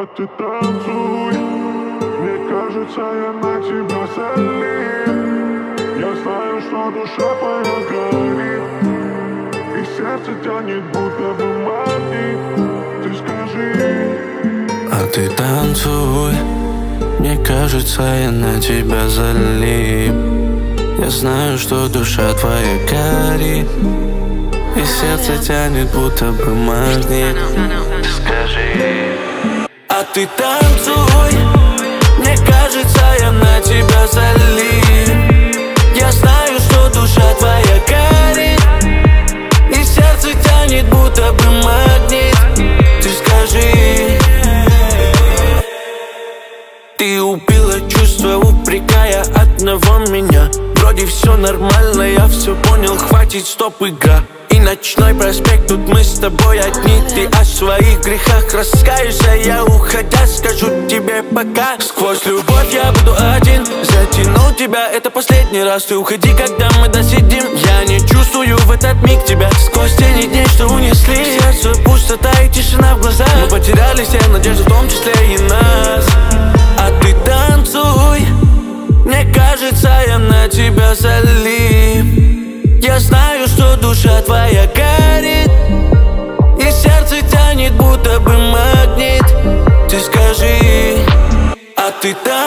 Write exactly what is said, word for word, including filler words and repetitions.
А ты танцуй, мне кажется, я на тебя залип. Я знаю, что душа твоя горит, и сердце тянет, будто бы магнит. Ты скажи. А ты танцуй, мне кажется, я на тебя залип. Я знаю, что душа твоя горит, и сердце тянет, будто бы магнит. Ты скажи. А ты танцуй, мне кажется, я на тебя залип. Я знаю, что душа твоя горит, и сердце тянет, будто бы магнит. Ты скажи. Ты убила чувства, упрекая одного меня. Вроде все нормально, я все понял, хватит, стоп, игра. И ночной проспект, тут мы с тобой одни. Ты о своих грехах раскаешься, я уходя скажу тебе пока. Сквозь любовь я буду один, затянул тебя, это последний раз. Ты уходи, когда мы досидим. Я не чувствую в этот миг тебя. Сквозь тени дней, что унесли, сердце пустота и тишина в глазах. Мы потеряли все надежды, в том числе и нас. А ты танцуй, мне кажется, я на тебя залип. Я знаю, что душа твоя горит, и сердце тянет, будто бы магнит. Ты скажи. А ты танцуй.